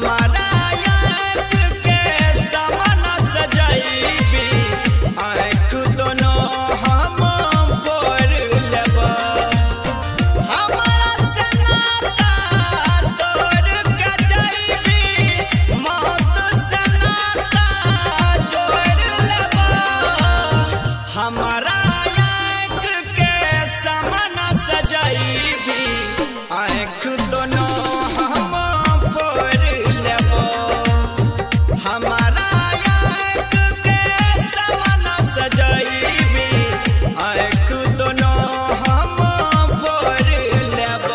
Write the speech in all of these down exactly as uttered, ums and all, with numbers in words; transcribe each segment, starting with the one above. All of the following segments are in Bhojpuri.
हमारा आँख के समान सजाइबी आँख दोनों हम फोड़ लेबा हमारा सनाता तोड़ के जाइबी मौत सनाता जोड़ लेबा हमारा आँख के समान सजाइबी आँख दोनों हम फोड़ लेबा हमारा आँख के समान सजाइबी आँख दोनों हम फोड़ लेबा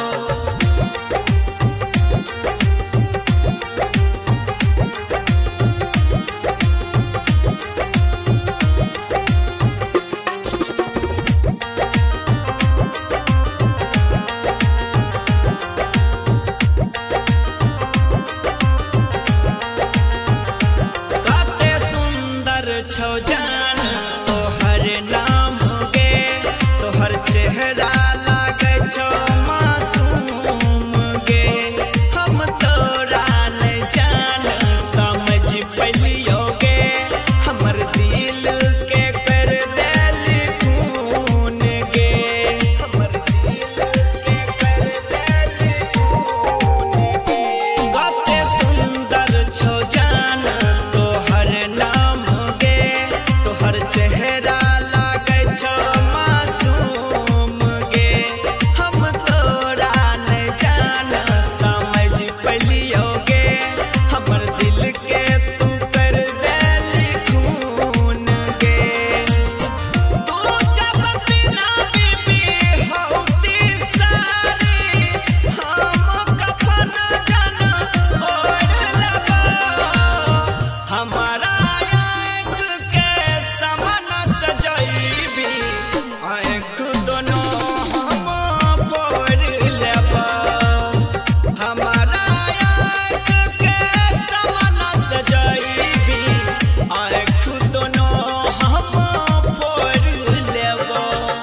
काते सुंदर छौ जान तोहर नाम गे तोहर चेहरा लागे छौ मासूम गे हम तोरा न जान समझ पलियो गे हमर दिल के कर देली खून गे हमर दिल के कर देली खून गे काते सुंदर छौ जान तोहर नाम गे तोहर चेहरा लागे छौ मासूम गे हम तोरा न जान समझ पलियो गे हमर दिल के तू कर देली खून गे तू जब बिना बीबी होती सारी हम कफन जन ओढ़ लेबा हमारा आँख के समान सजाइबी आँख दोनों हम फोड़ लेबा हमारा आँख के समान सजाइबी आँख दोनों हम फोड़ लेबा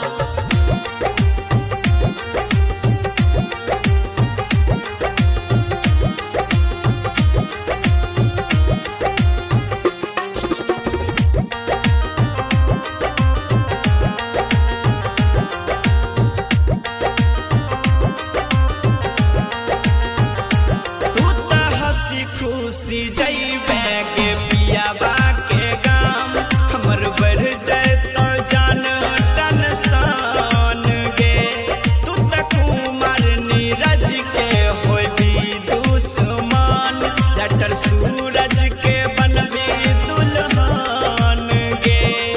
तू त हंसी खुशी जइबे गे पियाबा के गाम हमर बढ़ जैतो जान टेंशन गे तू त कुमार नीरज के होइबी दुश्मन डॉक्टर सूरज के बनबी दुल्हन गे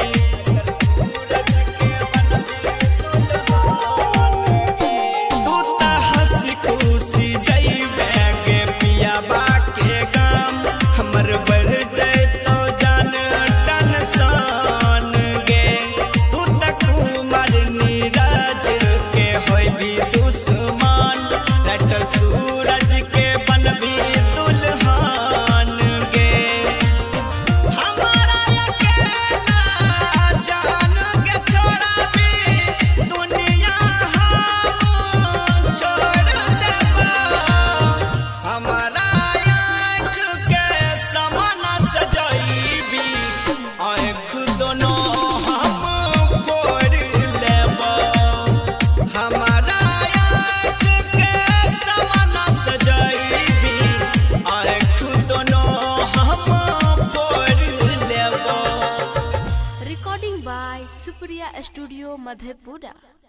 तू त हंसी खुशी जइबे गे पियाबा के गाम हमर बढ़ जैतो जान टेंशन गे तू त कुमार नीरज के होइबी दुश्मन डॉक्टर सूरज के बनबी दुल्हन गे हमारा अकेला जान के छोड़बी दुनिया हम छोड़ देबा हमारा आँख के समान सजाइबी आँख दोनों हम फोड़ लेबा हमारा आँख के समान सजाइबी आँख दोनों हम फोड़ लेबा Recording by Supriya Studio Madhepura.